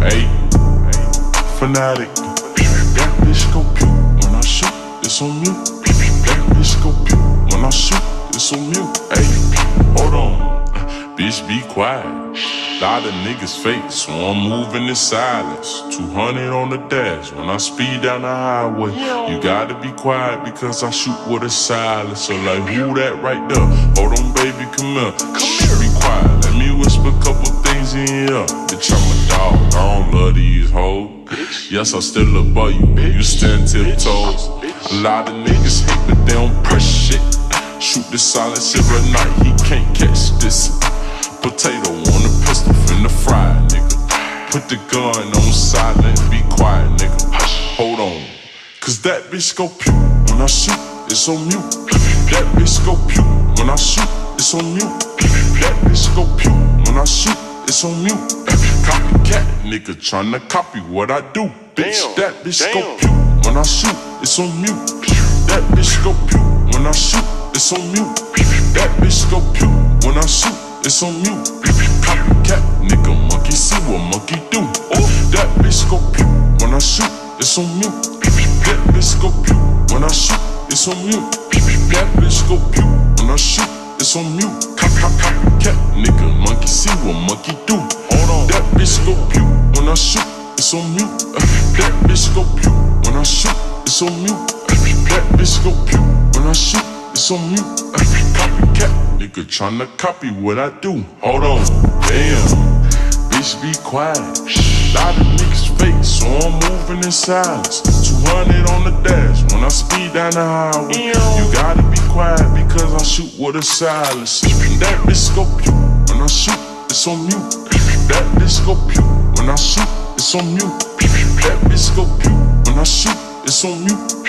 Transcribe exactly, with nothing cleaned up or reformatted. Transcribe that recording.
Ayy, fanatic. That bitch go pew when I shoot, it's on mute. That bitch go pew when I shoot, it's on mute. Ayy, hold on, bitch be quiet. Lot of niggas fake, so I'm moving in silence. two hundred on the dash when I speed down the highway. You gotta be quiet because I shoot with a silence. So like, who that right there? Hold on, baby, come here. Shh, be quiet, let me whisper a couple things in your ear. Bitch, I'm a dog, I don't love these hoes. Yes, I still above you, you stand tiptoes. A lot of niggas hate, but they don't press shit. Shoot the silence every night, he can't catch this. Potato on the pistol, finna fry, nigga. Put the gun on silent, be quiet, nigga. Hold on, cause that bitch go pew when I shoot, it's on mute. That bitch go pew when I shoot, it's on mute. That bitch go pew when I shoot, it's on mute. Copycat, nigga tryna copy what I do, bitch. Damn, that bitch damn. go pew when I shoot, it's on mute. That bitch go pew when I shoot, it's on mute. That bitch go pew when I shoot, it's on mute. Copycat, nigga, monkey see what monkey do. Ooh. That bitch go pew when I shoot, it's on mute. That bitch go pew when I shoot, it's on mute. That bitch go pew when I shoot, it's on mute. Cop, cop, copycat, nigga, monkey see what monkey do. Hold on. That bitch go pew when I shoot, it's on mute. Uh, that bitch go pew when I shoot, it's on mute. Uh, that bitch go pew when I shoot, it's on mute. Uh, copycat, nigga tryna copy what I do. Hold on, damn, bitch be quiet. Lot of niggas fake, so I'm moving in silence. two hundred on the dash when I speed down the highway. You gotta be quiet because I shoot with a silence. That bitch go pew when I shoot, it's on mute. That bitch go pew when I shoot, it's on mute. That bitch go pew when I shoot, it's on mute.